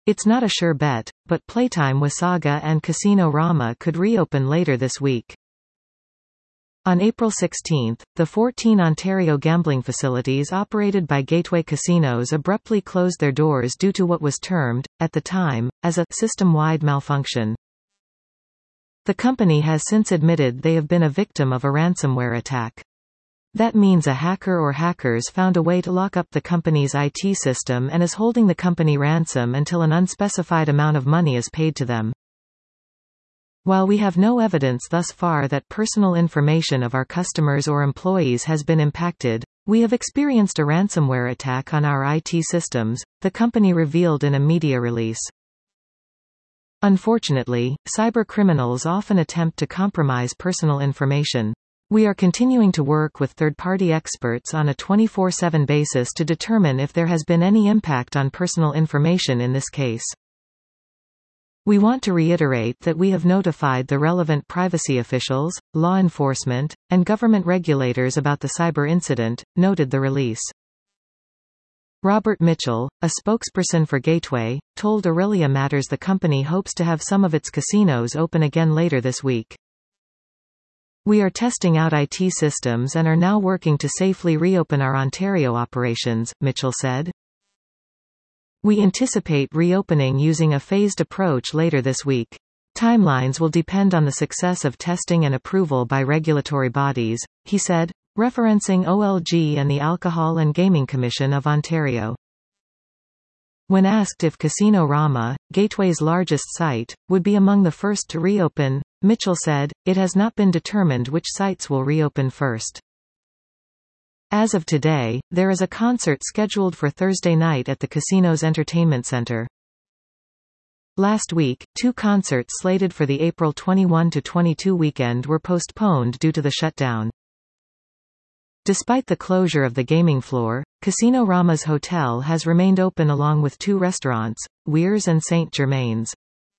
It's not a sure bet, but Playtime Wasaga and Casino Rama could reopen later this week. On April 16, the 14 Ontario gambling facilities operated by Gateway Casinos abruptly closed their doors due to what was termed, at the time, as a system-wide malfunction. The company has since admitted they have been a victim of a ransomware attack. That means a hacker or hackers found a way to lock up the company's IT system and is holding the company ransom until an unspecified amount of money is paid to them. While we have no evidence thus far that personal information of our customers or employees has been impacted, we have experienced a ransomware attack on our IT systems, the company revealed in a media release. Unfortunately, cybercriminals often attempt to compromise personal information. We are continuing to work with third-party experts on a 24/7 basis to determine if there has been any impact on personal information in this case. We want to reiterate that we have notified the relevant privacy officials, law enforcement, and government regulators about the cyber incident, noted the release. Robert Mitchell, a spokesperson for Gateway, told Aurelia Matters the company hopes to have some of its casinos open again later this week. We are testing out IT systems and are now working to safely reopen our Ontario operations, Mitchell said. We anticipate reopening using a phased approach later this week. Timelines will depend on the success of testing and approval by regulatory bodies, he said, referencing OLG and the Alcohol and Gaming Commission of Ontario. When asked if Casino Rama, Gateway's largest site, would be among the first to reopen, Mitchell said, "It has not been determined which sites will reopen first. As of today, there is a concert scheduled for Thursday night at the casino's entertainment center." Last week, 2 concerts slated for the April 21–22 weekend were postponed due to the shutdown. Despite the closure of the gaming floor, Casino Rama's hotel has remained open along with 2 restaurants, Weir's and St. Germain's.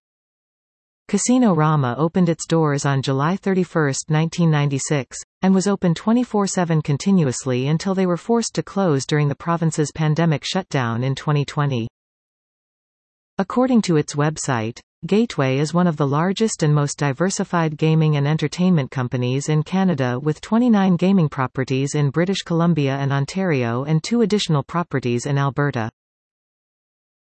Casino Rama opened its doors on July 31, 1996, and was open 24/7 continuously until they were forced to close during the province's pandemic shutdown in 2020. According to its website, Gateway is one of the largest and most diversified gaming and entertainment companies in Canada with 29 gaming properties in British Columbia and Ontario and 2 additional properties in Alberta.